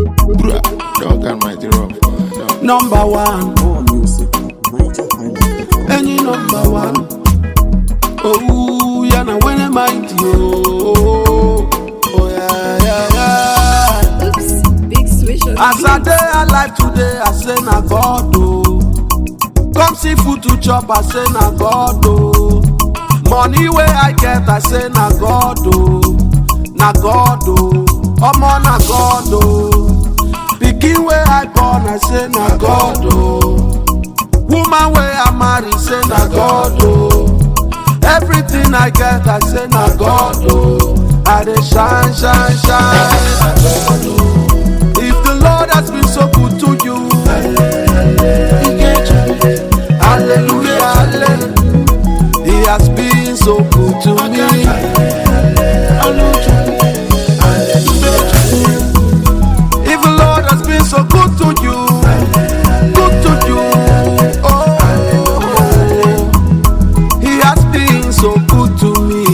Dog and mighty rough. Number one. More music. Any number one. Oh, yeah, now when I might you. Oh, yeah. Oops, big switch on As I day alive today, I say na God oh. Come see food to chop, I say na God oh. Money where I get, I say na God oh. Na God oh. Omo na God oh. Pikin where I born, I say na God oh. Woman where I marry, say na God oh. Everything I get, I say na God oh. I dey shine, shine, shine. If the Lord has been so good to you, hallelujah, hallelujah. He has been so good to me. If the Lord has been so good to you, oh, He has been so good to me.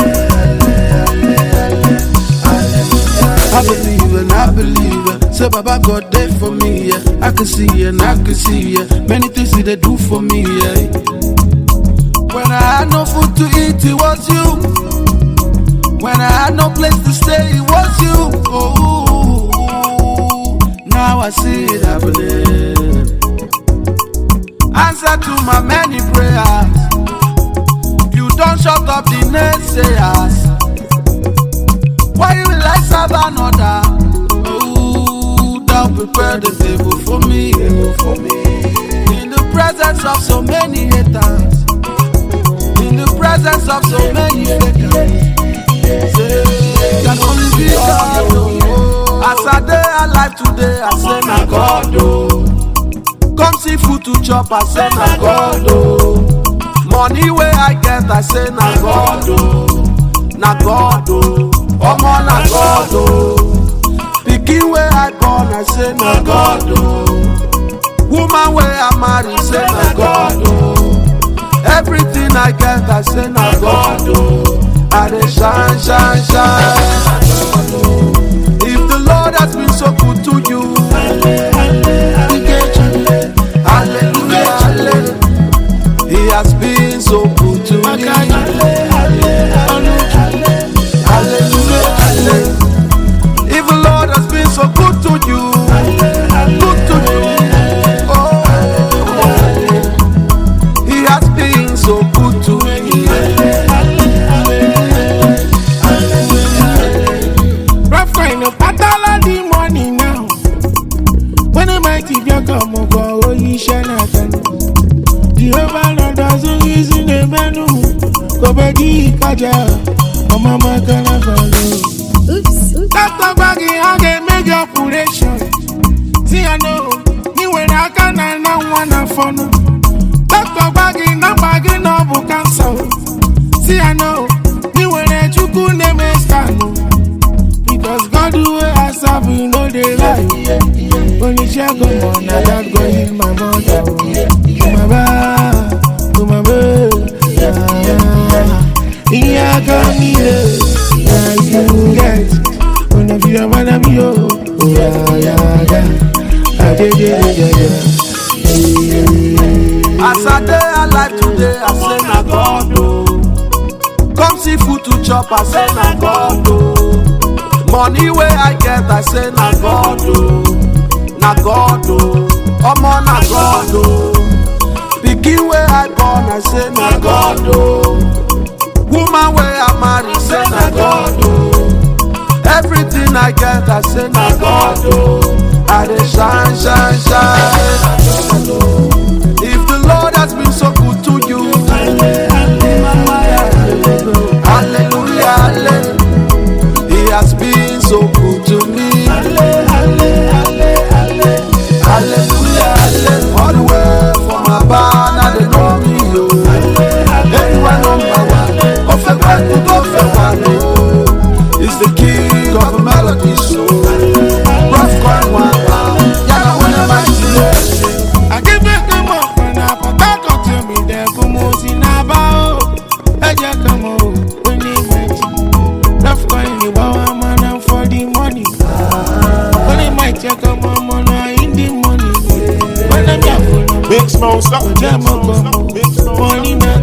I believe and I believe it. Say Baba God there for me, yeah. I can see and I can see, yeah. Many things He they do for me, yeah. When I had no food to eat, it was you. When I had no place to stay, it was you. Oh, now I see it happening. Answer to my many prayers. You don't shut up the naysayers. Why will I serve another? Oh, thou prepare the table for me. In the presence of so many haters. In the presence of so many haters. Can only be God. Oh. As I day alive today, I say na God. Oh. Come see food to chop, I say na God. Oh. Money where I get, I say na God. Oh. Na God. Oh. Omo na God oh. Pikin where I born, I say na God oh. Woman where I marry, say na God oh. Everything I get, I say na God oh. I dey shine, shine, shine. If the Lord has been so good to you, hallelujah, hallelujah. He has been so good to me. If the Lord has been so good to you, oh, He has been so good to me. Rough kind of battle the money now. When the mighty come over, oh, you shall not the overlord doesn't use in the menu. Go back, Kaja, oh, mama, can I follow? Oops. That's the baggy, I can make your operation. See, I know, you when I can, I don't wanna follow. That's the baggy, no baggy, no book cancel. See, I know, you when I took on the stand. Because God, do it, I serve you, know they lie. When you check on, I got go in my mother. To my bird, yeah, come here. You get when I feel when I'm yo, yeah. As I day alive today, I say na God oh. Come see food to chop, I say na God oh. Money where I get, I say na God oh. Na God oh. Omo na God oh. Pikin where I born, I say na God oh. Woman where I marry, say na God oh. Everything I get, I say na God oh. I dey shine, shine, shine. If the Lord has been so good to you, hallelujah, hallelujah. He has been so good to me. Hallelujah, hallelujah. All the way from above, now they know me yo. Anywhere number one, it's the king of the melody show. Rough coin one, yeah, when am I here? I give it come up when I forgot to tell me that come on in about. I just come on when you met. Rough coin, you want a man for the money. When it might Money man.